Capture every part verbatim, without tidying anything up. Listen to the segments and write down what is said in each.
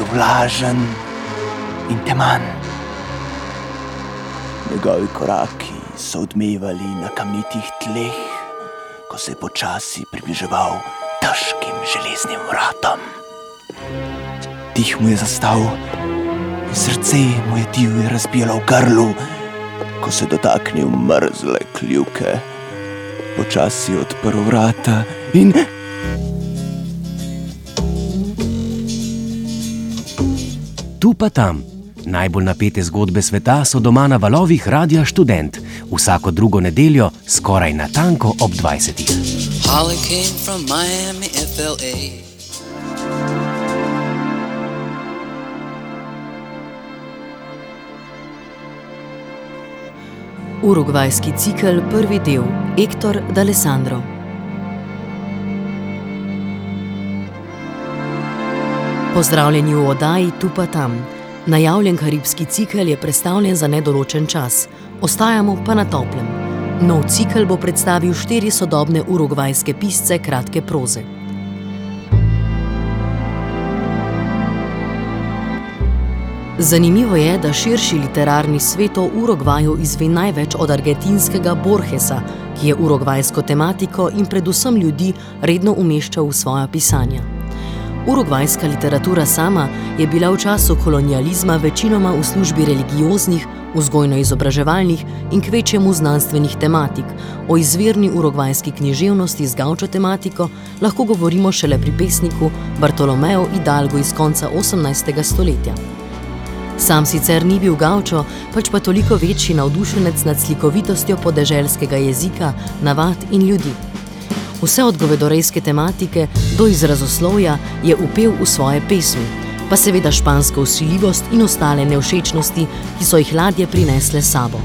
vlažen in teman. Njegovi koraki so odmevali na kamnitih tleh, ko se je počasi približeval težkim železnim vratom. Dih mu je zastal in srce mu je divje razbijalo v grlu, ko se je dotaknil mrzle kljuke. Počasi je odprl vrata in... Tu pa tam. Najbolj napete zgodbe sveta so doma na valovih Radia Študent. Vsako drugo nedeljo, skoraj natanko ob dvajsetih. Holly came from Miami, F L A. Urugvajski cikel, prvi del. Héctor D'Alessandro. Pozdravljeni v oddaji Tu pa tam. Najavljen karibski cikel je prestavljen za nedoločen čas. Ostajamo pa na toplem. Nov cikel bo predstavil štiri sodobne urugvajske pisce kratke proze. Zanimivo je, da širši literarni svet o Urugvaju izve največ od argentinskega Borgesa, ki je urugvajsko tematiko in predvsem ljudi redno umeščal v svoja pisanja. Urugvajska literatura sama je bila v času kolonializma večinoma v službi religioznih, vzgojno-izobraževalnih in kvečjemu znanstvenih tematik. O izvirni urugvajski književnosti z gaučo tematiko lahko govorimo šele pri pesniku Bartolomeu Hidalgu iz konca osemnajstega stoletja. Sam sicer ni bil gaučo, pač pa toliko večji navdušenec nad slikovitostjo podeželskega jezika, navad in ljudi. Vse od govedorejske tematike do izrazoslovja je upel v svoje pesmi, pa seveda špansko vsiljivost in ostale nevšečnosti, ki so jih ladje prinesle sabo.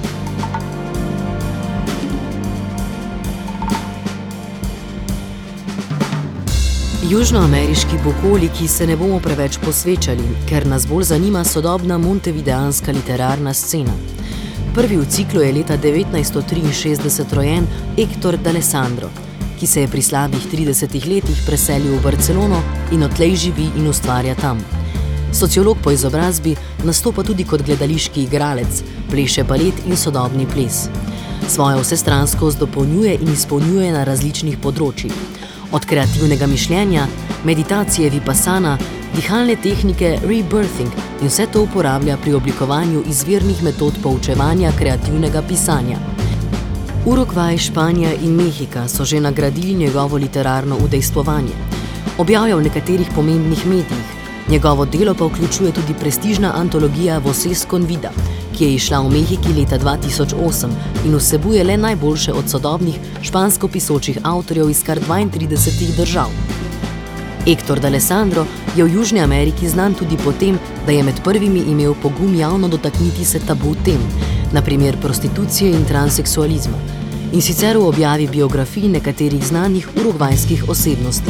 Južnoameriški bukoliki se ne bomo preveč posvečali, ker nas bolj zanima sodobna montevideanska literarna scena. Prvi v ciklu je leta devetnajststo triinšestdeset rojen Héctor D'Alessandro, ki se je pri slabih tridesetih letih preselil v Barcelono in odtlej živi in ustvarja tam. Sociolog po izobrazbi nastopa tudi kot gledališki igralec, pleše balet in sodobni ples. Svojo vsestranskost dopolnjuje in izpolnjuje na različnih področjih. Od kreativnega mišljenja, meditacije vipassana, dihalne tehnike rebirthing in vse to uporablja pri oblikovanju izvirnih metod poučevanja kreativnega pisanja. Urugvaj, Španija in Mehika so že nagradili njegovo literarno udejstvovanje. Objavlja v nekaterih pomembnih medijih. Njegovo delo pa vključuje tudi prestižna antologija Voces con vida, ki je izšla v Mehiki leta dva tisoč osem in vsebuje le najboljše od sodobnih špansko pisočih avtorjev iz kar dvaintridesetih držav. Héctor D'Alessandro je v Južni Ameriki znan tudi po tem, da je med prvimi imel pogum javno dotakniti se tabu tem, na primer prostitucije in transseksualizma, in sicer v objavi biografij nekaterih znanih urugvajskih osebnosti.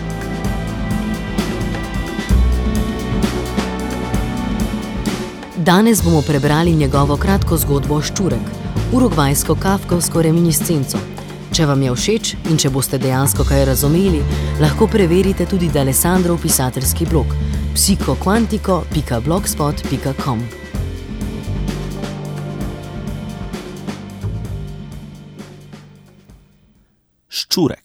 Danes bomo prebrali njegovo kratko zgodbo Ščurek, urugvajsko kafkovsko reminiscenco. Če vam je všeč in če boste dejansko kaj razumeli, lahko preverite tudi D'Alessandrov pisateljski blog psihoquantico pika blogspot pika com. Ščurek.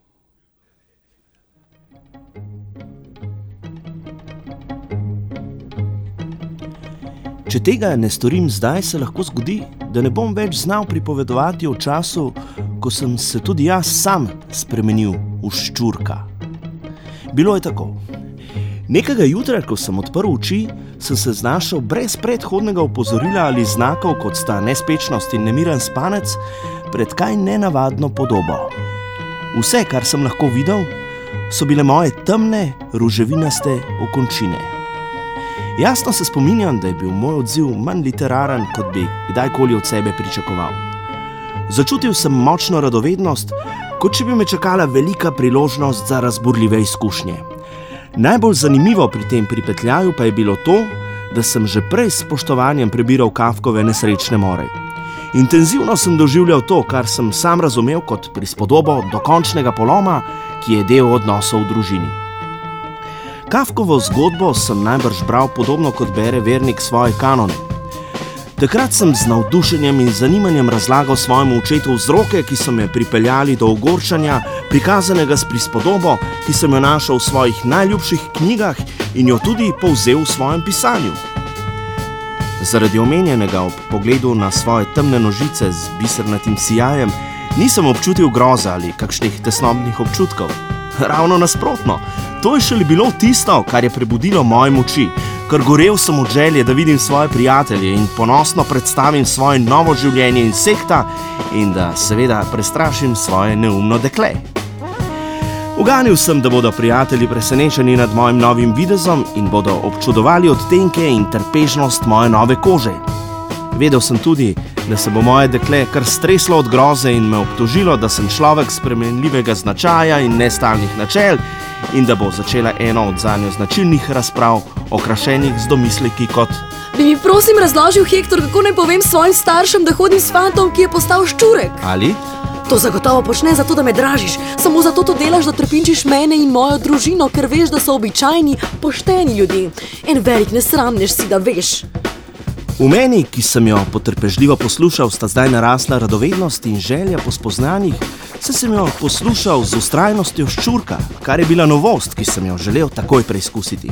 Če tega ne storim zdaj, se lahko zgodi, da ne bom več znal pripovedovati o času, ko sem se tudi jaz sam spremenil v ščurka. Bilo je tako. Nekega jutra, ko sem odprl oči, sem se znašel brez predhodnega opozorila ali znakov, kot sta nespečnost in nemiren spanec, pred kaj nenavadno podobo. Vse, kar sem lahko videl, so bile moje temne, ruževinaste okončine. Jasno se spominjam, da je bil moj odziv manj literaren, kot bi kdajkoli od sebe pričakoval. Začutil sem močno radovednost, kot če bi me čakala velika priložnost za razburljive izkušnje. Najbolj zanimivo pri tem pripetljaju pa je bilo to, da sem že prej s spoštovanjem prebiral Kafkove Nesrečne more. Intenzivno sem doživljal to, kar sem sam razumel kot prispodobo dokončnega poloma, ki je del odnosov v družini. Kafkovo zgodbo sem najbrž bral podobno kot bere vernik svoje kanone. Takrat sem z navdušenjem in zanimanjem razlagal svojemu očetu vzroke, ki so me pripeljali do ogorčanja, prikazanega s prispodobo, ki sem jo našel v svojih najljubših knjigah in jo tudi povzel v svojem pisanju. Zaradi omenjenega ob pogledu na svoje temne nožice z bisernatim sijajem nisem občutil groza ali kakšnih tesnobnih občutkov. Ravno nasprotno, to je šele bilo tisto, kar je prebudilo moje moči, ker gorel sem od želje, da vidim svoje prijatelje in ponosno predstavim svoje novo življenje in sekta in da seveda prestrašim svoje neumno dekle. Uganil sem, da bodo prijatelji presenečeni nad mojim novim videzom in bodo občudovali odtenke in trpežnost moje nove kože. Vedel sem tudi, da se bo moje dekle kar streslo od groze in me obtožilo, da sem človek spremenljivega značaja in nestalnih načel in da bo začela eno od zanjo značilnih razprav, okrašenih z domisleki kot: Bi mi prosim razložil, Hektor, kako naj povem svojim staršem, da hodim s fantom, ki je postal ščurek? Ali? To zagotovo počne zato, da me dražiš. Samo zato to delaš, da trpinčiš mene in mojo družino, ker veš, da so običajni, pošteni ljudje. En velik nesramnež si, da veš. V meni, ki sem jo potrpežljivo poslušal, sta zdaj narasla radovednost in želja po spoznanjih, saj sem jo poslušal z vztrajnostjo ščurka, kar je bila novost, ki sem jo želel takoj preizkusiti.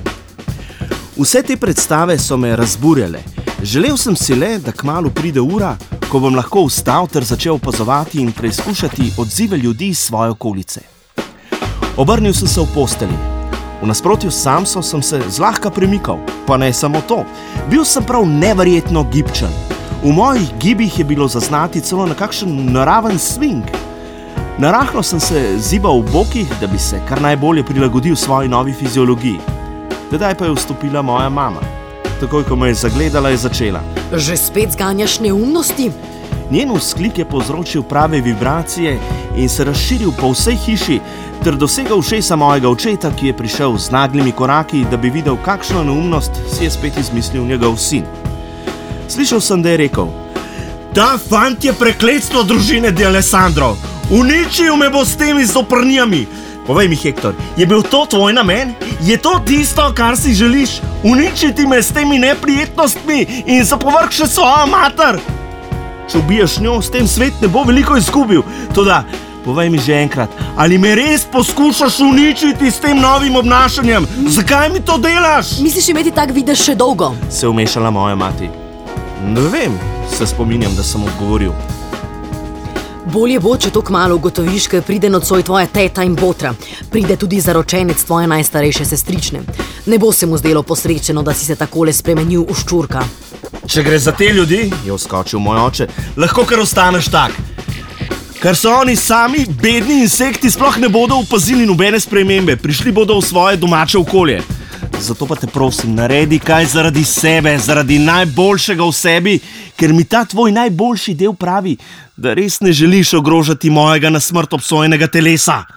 Vse te predstave so me razburjale. Želel sem si le, da kmalu pride ura, ko bom lahko vstal ter začel opazovati in preizkušati odzive ljudi iz svoje okolice. Obrnil sem se v posteli. V nasprotju s Samso sem se zlahka premikal, pa ne samo to. Bil sem prav neverjetno gibčen. V mojih gibih je bilo zaznati celo nekakšen naraven swing. Narahlo sem se zibal v bokih, da bi se kar najbolje prilagodil svoji novi fiziologiji. Tedaj pa je vstopila moja mama. Takoj, ko me je zagledala, je začela: Že spet zganjaš neumnosti? Njen vzklik je povzročil prave vibracije in se razširil po vsej hiši ter dosegal ušesa mojega očeta, ki je prišel z naglimi koraki, da bi videl, kakšno neumnost si je spet izmislil njegov sin. Slišal sem, da je rekel: Ta fant je prekletstvo družine de Alessandro. Uničil me bo s temi zoprnjami. Povej mi, Hektor, je bil to tvoj namen? Je to tisto, kar si želiš? Uničiti me s temi neprijetnostmi in za povrh še svojo mater? Če ubiješ njo, s tem svet ne bo veliko izgubil. Toda, povej mi že enkrat, ali me res poskušaš uničiti s tem novim obnašanjem? Zakaj mi to delaš? Misliš imeti tak videz še dolgo? Se je vmešala moja mati. Ne vem, se spominjam, da sem odgovoril. Bolje bo, če to kmalu ugotoviš, ker pride nocoj tvoja teta in botra. Pride tudi zaročenec tvoje najstarejše sestrične. Ne bo se mu zdelo posrečeno, da si se takole spremenil v ščurka. Če gre za te ljudi, je vskočil moj oče, lahko kar ostaneš tak. Ker so oni sami, bedni insekti, sploh ne bodo opazili nobene spremembe, prišli bodo v svoje domače okolje. Zato pa te prosim, naredi kaj zaradi sebe, zaradi najboljšega v sebi, ker mi ta tvoj najboljši del pravi, da res ne želiš ogrožati mojega na smrt obsojenega telesa.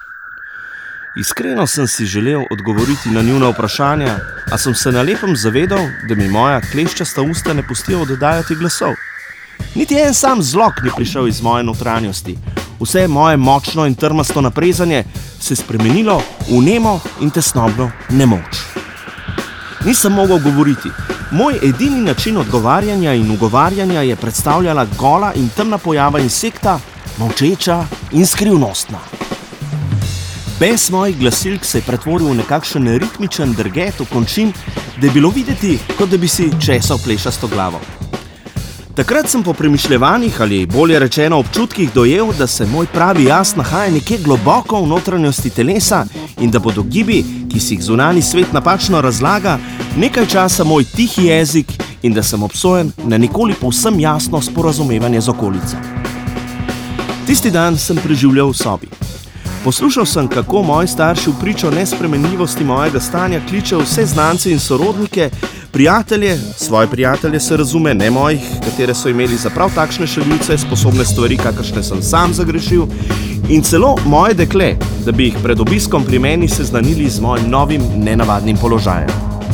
Iskreno sem si želel odgovoriti na njuna vprašanja, a sem se na lepem zavedal, da mi moja kleščasta usta ne pustijo oddajati glasov. Niti en sam zlog ni prišel iz moje notranjosti. Vse moje močno in trmasto naprezanje se je spremenilo v nemo in tesnobno nemoč. Nisem mogel govoriti. Moj edini način odgovarjanja in ugovarjanja je predstavljala gola in temna pojava insekta, molčeča in skrivnostna. Bes mojih glasilk se je pretvoril v nekakšen ritmičen drget v končin, da je bilo videti, kot da bi si česal plešasto glavo. Takrat sem po premišljevanjih ali bolje rečeno občutkih dojel, da se moj pravi jaz nahaja nekje globoko v notranjosti telesa in da bodo gibi, ki si jih zunanji svet napačno razlaga, nekaj časa moj tihi jezik in da sem obsojen na nikoli povsem jasno sporazumevanje z okolico. Tisti dan sem preživljal v sobi. Poslušal sem, kako moji starši v pričo nespremenljivosti mojega stanja kličejo vse znance in sorodnike, prijatelje, svoje prijatelje se razume, ne mojih, katere so imeli za prav takšne šaljivce, sposobne stvari, kakršne sem sam zagrešil, in celo moje dekle, da bi jih pred obiskom pri meni seznanili z mojim novim, nenavadnim položajem.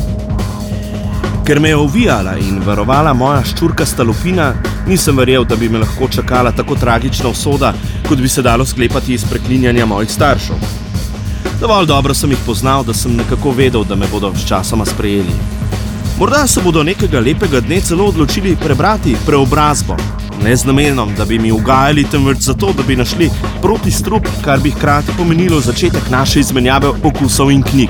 Ker me je ovijala in varovala moja ščurkasta lupina, nisem verjel, da bi me lahko čakala tako tragična usoda, kot bi se dalo sklepati iz preklinjanja mojih staršev. Dovolj dobro sem jih poznal, da sem nekako vedel, da me bodo sčasoma sprejeli. Morda se bodo nekega lepega dne celo odločili prebrati Preobrazbo. Ne z namenom, da bi mi ugajali, temveč zato, da bi našli protistrup, kar bi hkrati pomenilo začetek naše izmenjave okusov in knjig.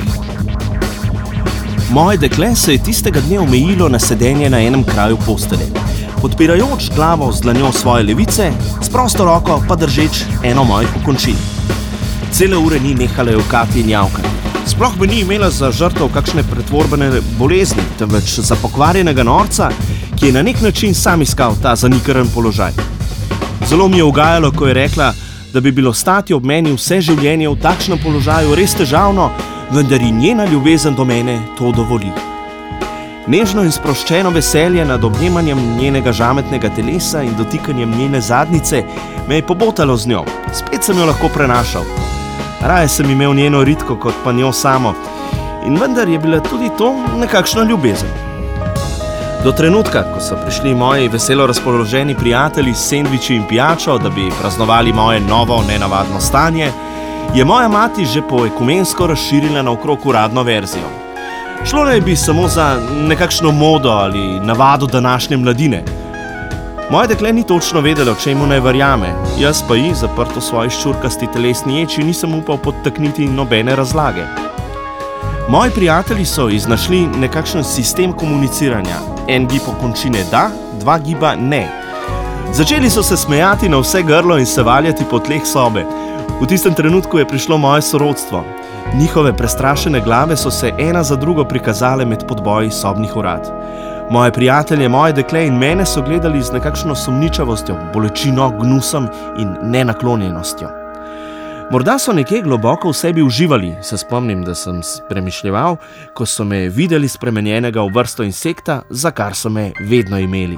Moje dekle se je tistega dne omejilo na sedenje na enem kraju postelje, podpirajoč glavo z dlanjo svoje levice, s prosto roko pa držeč eno mojih okončin. Cele ure ni nehala jokati in javkati. Sploh me ni imela za žrtev kakšne pretvorbene bolezni, temveč za pokvarjenega norca, ki je na nek način sam iskal ta zanikaren položaj. Zelo mi je ugajalo, ko je rekla, da bi bilo stati ob meni vse življenje v takšnem položaju res težavno, vendar ji njena ljubezen do mene to dovoli. Nežno in sproščeno veselje nad objemanjem njenega žametnega telesa in dotikanjem njene zadnjice me je pobotalo z njo. Spet sem jo lahko prenašal. Raje sem imel njeno ritko kot pa njo samo in vendar je bila tudi to nekakšna ljubezen. Do trenutka, ko so prišli moji veselo razpoloženi prijatelji s sendviči in pijačo, da bi praznovali moje novo nenavadno stanje, je moja mati že poekumensko razširila naokrog uradno verzijo. Šlo naj bi samo za nekakšno modo ali navado današnje mladine. Moje dekle ni točno vedelo, čemu naj verjame, jaz pa ji, zaprt v svoji ščurkasti telesni ječi, nisem upal podtakniti nobene razlage. Moji prijatelji so iznašli nekakšen sistem komuniciranja. En gib okončine da, dva giba ne. Začeli so se smejati na vse grlo in se valjati po tleh sobe. V tistem trenutku je prišlo moje sorodstvo. Njihove prestrašene glave so se ena za drugo prikazale med podboji sobnih urad. Moje prijatelje, moje dekle in mene so gledali z nekakšno sumničavostjo, bolečino, gnusom in nenaklonjenostjo. Morda so nekje globoko v sebi uživali, se spomnim, da sem premišljeval, ko so me videli spremenjenega v vrsto insekta, za kar so me vedno imeli.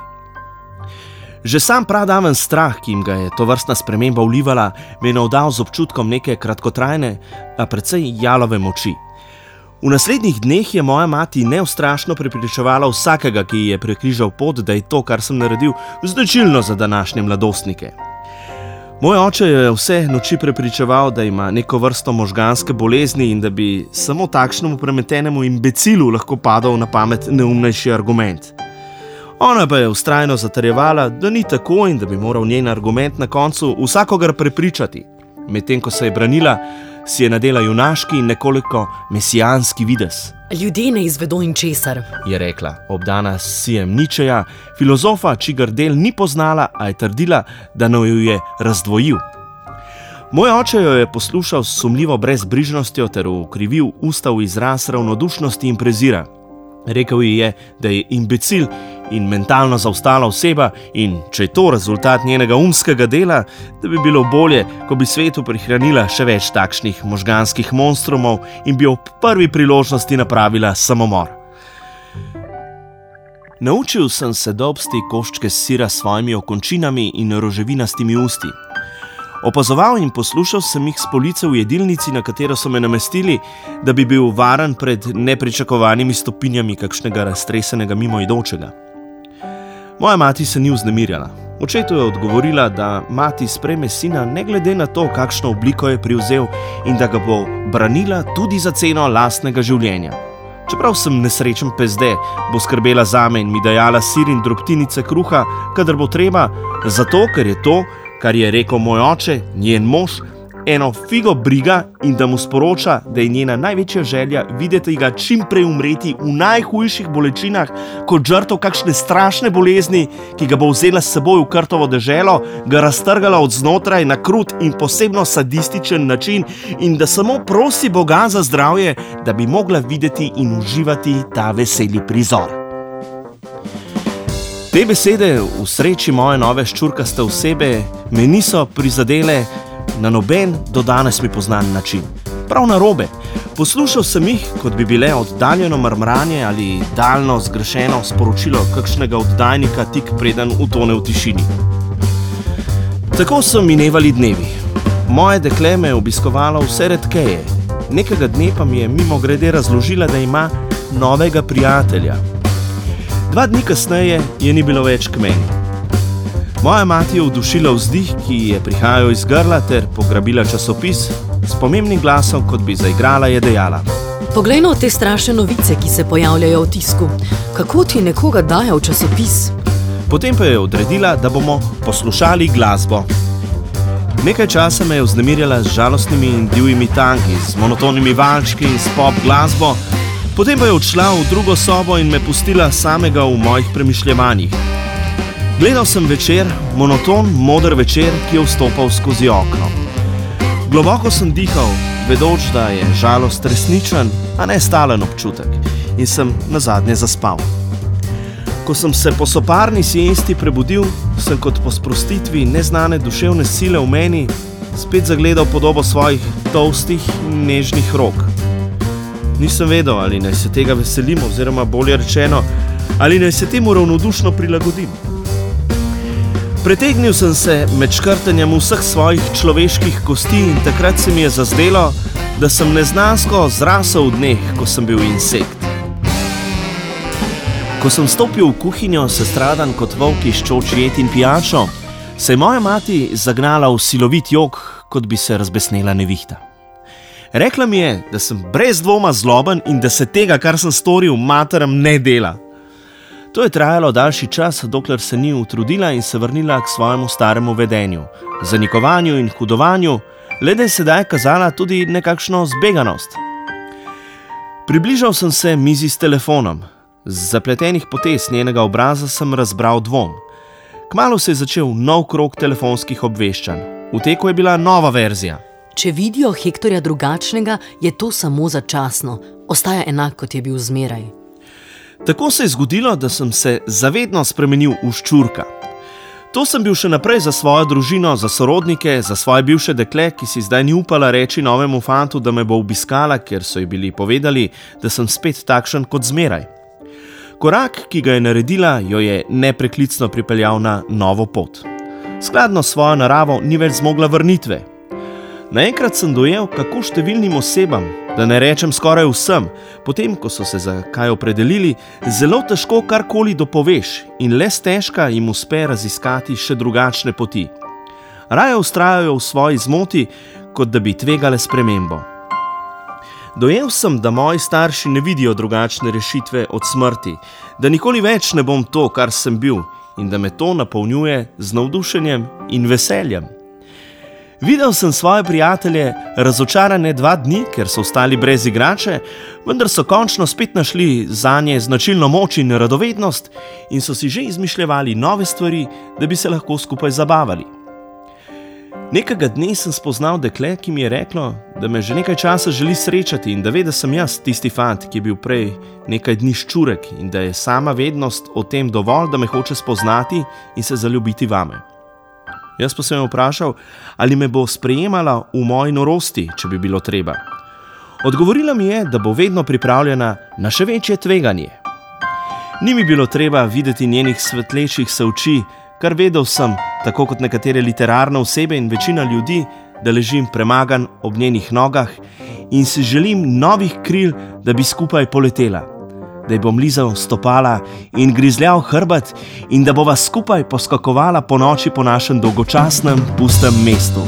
Že sam pradaven strah, ki jim ga je tovrstna sprememba vlivala, me je navdal z občutkom neke kratkotrajne, a precej jalove moči. V naslednjih dneh je moja mati neustrašno prepričevala vsakega, ki ji je prekrižal pot, da je to, kar sem naredil, značilno za današnje mladostnike. Moj oče je vse noči prepričeval, da ima neko vrsto možganske bolezni in da bi samo takšnemu premetenemu imbecilu lahko padal na pamet neumnejši argument. Ona pa je vztrajno zatrjevala, da ni tako in da bi moral njen argument na koncu vsakogar prepričati. Medtem ko se je branila, si je nadela junaški in nekoliko mesijanski videz. Ljudje ne izvedo in česar, je rekla, obdana s sijem Ničeja, filozofa, čigar del ni poznala, a je trdila, da naj jo je razdvojil. Moj oče jo je poslušal s sumljivo brezbrižnostjo ter ukrivil usta v izraz ravnodušnosti in prezira. Rekel ji je, da je imbecil in mentalno zaostala oseba in, če je to rezultat njenega umskega dela, da bi bilo bolje, ko bi svetu prihranila še več takšnih možganskih monstrumov in bi ob prvi priložnosti napravila samomor. Naučil sem se dobsti koščke sira s svojimi okončinami in roževinastimi usti. Opazoval in poslušal sem jih s police v jedilnici, na katero so me namestili, da bi bil varen pred nepričakovanimi stopinjami kakšnega raztresenega mimoidočega. Moja mati se ni vznemirjala. Očetu je odgovorila, da mati sprejme sina ne glede na to, kakšno obliko je privzel in da ga bo branila tudi za ceno lastnega življenja. Čeprav sem nesrečen pezde, bo skrbela zame in mi dajala sir in drobtinice kruha, kadar bo treba, zato ker je to, kar je rekel moj oče, njen mož, eno figo briga in da mu sporoča, da je njena največja želja videti ga čim prej umreti v najhujših bolečinah kot žrtev kakšne strašne bolezni, ki ga bo vzela s seboj v Krtovo deželo, ga raztrgala od znotraj na krut in posebno sadističen način in da samo prosi Boga za zdravje, da bi mogla videti in uživati ta veseli prizor. Te besede v sreči moje nove ščurkaste osebe me niso prizadele na noben do danes mi poznan način. Prav narobe. Poslušal sem jih, kot bi bile oddaljeno mrmranje ali daljno zgrešeno sporočilo kakšnega oddajnika tik preden utone v tišini. Tako so minevali dnevi. Moje dekle me je obiskovalo vse redkeje. Nekega dne pa mi je mimogrede razložila, da ima novega prijatelja. Dva dni kasneje je ni bilo več k meni. Moja mati je vdušila vzdih, ki je prihajal iz grla ter pograbila časopis, s pomembnim glasom, kot bi zaigrala, je dejala: Poglej no te strašne novice, ki se pojavljajo v tisku. Kako ti nekoga daje v časopis? Potem pa je odredila, da bomo poslušali glasbo. Nekaj časa me je vznemirjala z žalostnimi in divjimi tanki, z monotonimi valčki in s pop glasbo, potem pa je odšla v drugo sobo in me pustila samega v mojih premišljevanjih. Gledal sem večer, monoton, moder večer, ki je vstopal skozi okno. Globoko sem dihal, vedoč, da je žalost resničen, a ne stalen občutek, in sem nazadnje zaspal. Ko sem se po soparni siesti prebudil, sem kot po sprostitvi neznane duševne sile v meni spet zagledal podobo svojih tolstih in nežnih rok. Nisem vedel, ali naj se tega veselim, oziroma bolje rečeno, ali naj se temu ravnodušno prilagodim. Pretegnil sem se med škrtanjem vseh svojih človeških kosti in takrat se mi je zazdelo, da sem neznansko zrasel v dneh, ko sem bil insekt. Ko sem stopil v kuhinjo, sestradan kot volk iščoč jed in pijačo, se je moja mati zagnala v silovit jok, kot bi se razbesnela nevihta. Rekla mi je, da sem brez dvoma zloben in da se tega, kar sem storil, materam ne dela. To je trajalo daljši čas, dokler se ni utrudila in se vrnila k svojemu staremu vedenju, zanikovanju in hudovanju, le da je sedaj kazala tudi nekakšno zbeganost. Približal sem se mizi s telefonom. Z zapletenih potez njenega obraza sem razbral dvom. Kmalu se je začel nov krog telefonskih obveščanj. V teku je bila nova verzija. Če vidijo Hektorja drugačnega, je to samo začasno. Ostaja enak, kot je bil zmeraj. Tako se je zgodilo, da sem se zavedno spremenil v ščurka. To sem bil še naprej za svojo družino, za sorodnike, za svoje bivše dekle, ki si zdaj ni upala reči novemu fantu, da me bo obiskala, ker so ji bili povedali, da sem spet takšen kot zmeraj. Korak, ki ga je naredila, jo je nepreklicno pripeljal na novo pot. Skladno s svojo naravo ni več zmogla vrnitve. Naenkrat sem dojel, kako številnim osebam, da ne rečem skoraj vsem, potem, ko so se za kaj opredelili, zelo težko karkoli dopoveš in le stežka jim uspe raziskati še drugačne poti. Raje vztrajajo v svoji zmoti, kot da bi tvegale spremembo. Dojel sem, da moji starši ne vidijo drugačne rešitve od smrti, da nikoli več ne bom to, kar sem bil, in da me to napolnjuje z navdušenjem in veseljem. Videl sem svoje prijatelje razočarane dva dni, ker so ostali brez igrače, vendar so končno spet našli zanje značilno moč in radovednost in so si že izmišljevali nove stvari, da bi se lahko skupaj zabavali. Nekega dne sem spoznal dekle, ki mi je reklo, da me že nekaj časa želi srečati in da ve, da sem jaz tisti fant, ki je bil prej nekaj dni ščurek in da je sama vednost o tem dovolj, da me hoče spoznati in se zaljubiti vame. Jaz pa sem jo vprašal, ali me bo sprejemala v moji norosti, če bi bilo treba. Odgovorila mi je, da bo vedno pripravljena na še večje tveganje. Ni mi bilo treba videti njenih svetlečih se oči, kar vedel sem, tako kot nekatere literarne osebe in večina ljudi, da ležim premagan ob njenih nogah in si želim novih kril, da bi skupaj poletela. Da ji bom lizal stopala in grizljal hrbet in da bova skupaj poskakovala po noči po našem dolgočasnem, pustem mestu.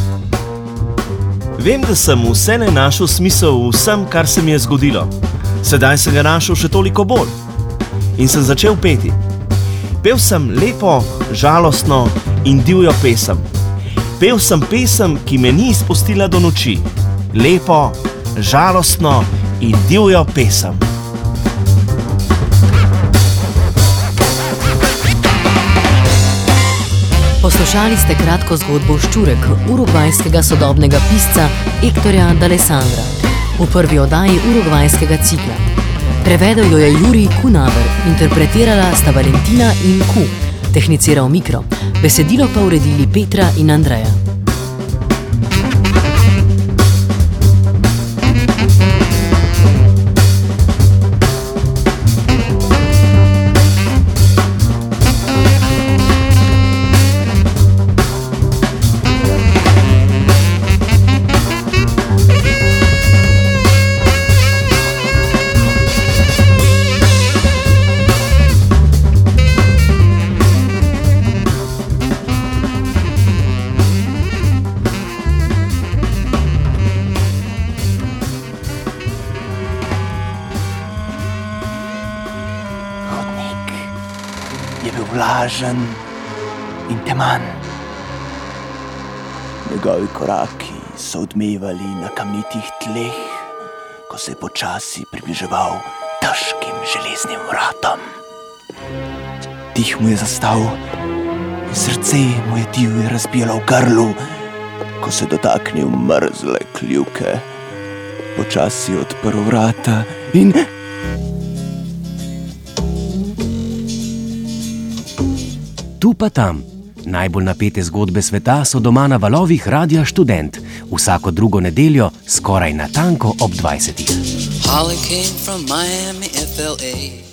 Vem, da sem vselej našel smisel v vsem, kar se mi je zgodilo. Sedaj sem ga našel še toliko bolj. In sem začel peti. Pel sem lepo, žalostno in divjo pesem. Pel sem pesem, ki me ni izpustila do noči. Lepo, žalostno in divjo pesem. Poslušali ste kratko zgodbo Ščurek urugvajskega sodobnega pisca Hektorja d'Alessandra v prvi oddaji urugvajskega cikla. Prevedel jo je Jurij Kunaver, interpretirala sta Valentina in Ku, tehniciral Mikro, besedilo pa uredili Petra in Andreja. vlažen in teman. Njegovi koraki so odmevali na kamnitih tleh, ko se je počasi približeval težkim železnim vratom. Dih mu je zastal in srce mu je divje razbijalo v grlu, ko se je dotaknil mrzle kljuke. Počasi je odprl vrata in... Tu pa tam. Najbolj napete zgodbe sveta so doma na valovih Radia Študent. Vsako drugo nedeljo, skoraj natanko ob dvajsetih. Holly came from Miami, F L A.